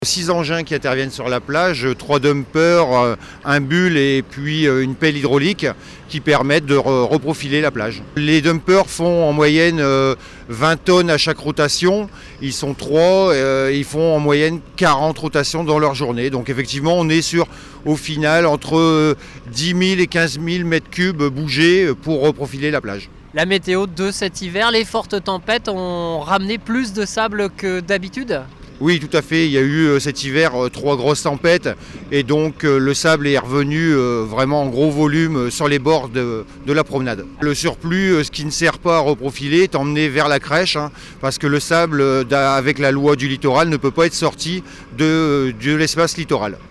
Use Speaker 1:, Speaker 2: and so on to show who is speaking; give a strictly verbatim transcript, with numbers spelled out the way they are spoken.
Speaker 1: Six engins qui interviennent sur la plage, trois dumpers, un bulle et puis une pelle hydraulique qui permettent de reprofiler la plage. Les dumpers font en moyenne vingt tonnes à chaque rotation. Ils sont trois, ils font en moyenne quarante rotations dans leur journée. Donc effectivement, on est sur, au final, entre dix mille et quinze mille mètres cubes bougés pour reprofiler la plage.
Speaker 2: La météo de cet hiver, les fortes tempêtes ont ramené plus de sable que d'habitude ?
Speaker 1: Oui, tout à fait. Il y a eu cet hiver trois grosses tempêtes et donc le sable est revenu vraiment en gros volume sur les bords de, de la promenade. Le surplus, ce qui ne sert pas à reprofiler, est emmené vers la crèche hein, parce que le sable, avec la loi du littoral, ne peut pas être sorti de, de l'espace littoral.